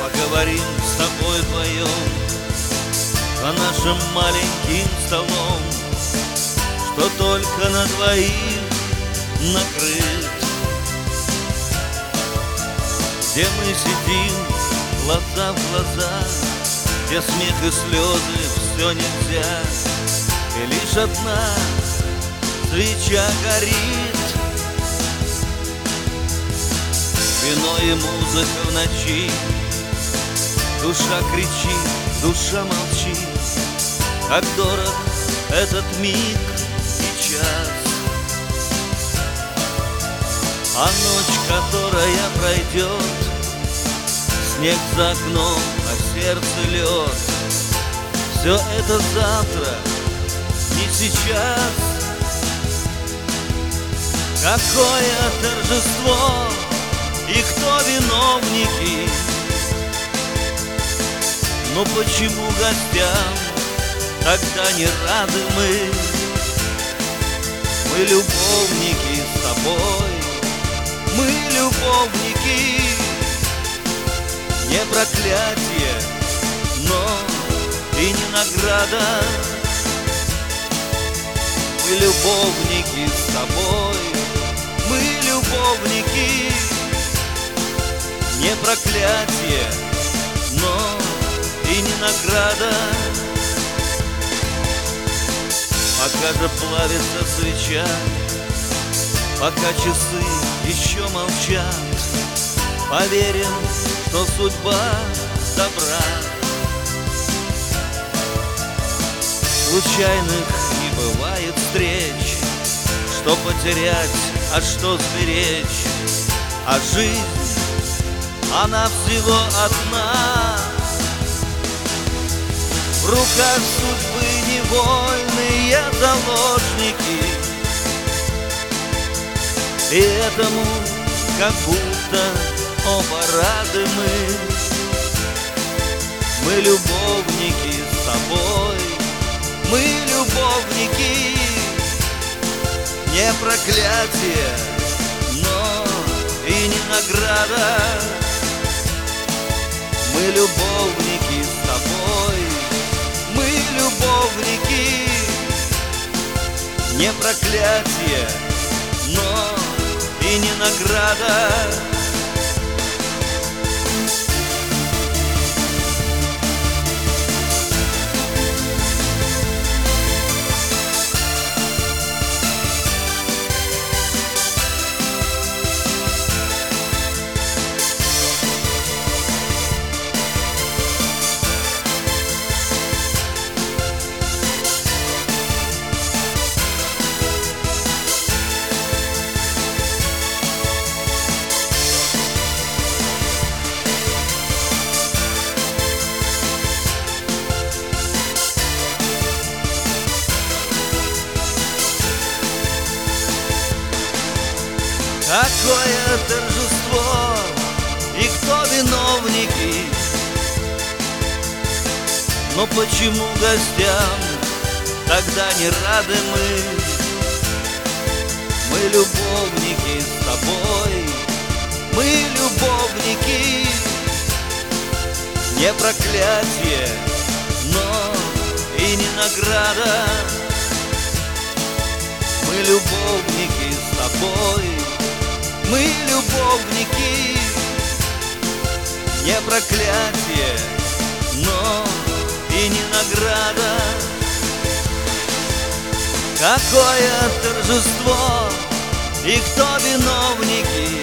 Поговорим с тобой вдвоем за нашим маленьким столом, что только на двоих накрыт, где мы сидим глаза в глаза, где смех и слезы все нельзя, и лишь одна свеча горит. Вино и музыка в ночи, душа кричит, душа молчит, как дорог этот миг и час. А ночь, которая пройдет, снег за окном, а сердце лед. Все это завтра, не сейчас. Какое торжество и кто виновники? Но почему гостям тогда не рады мы? Мы любовники с тобой, мы любовники. Не проклятие, но и не награда. Мы любовники с тобой, мы любовники. Не проклятие, но и не награда. Пока же плавится свеча, пока часы еще молчат, поверим, что судьба добра. Случайных не бывает встреч, что потерять, а что сберечь. А жизнь, она всего одна. В руках судьбы невольные заложники, и этому как будто оба рады мы. Мы любовники с тобой, мы любовники. Не проклятие, но и не награда. Мы любовники с тобой, мы любовники. Не проклятие, но и не награда. Какое торжество и кто виновники? Но почему гостям тогда не рады мы? Мы любовники с тобой, мы любовники. Не проклятие, но и не награда. Мы любовники с тобой, мы любовники. Не проклятие, но и не награда. Какое торжество и кто виновники?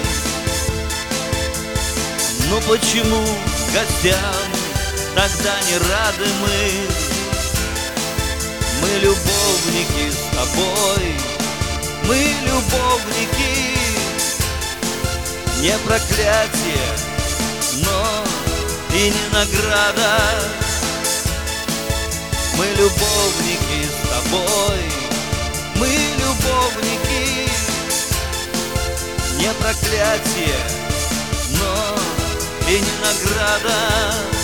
Ну почему гостям тогда не рады мы? Мы любовники с тобой, мы любовники. Не проклятие, но и не награда. Мы любовники с тобой, мы любовники. Не проклятие, но и не награда.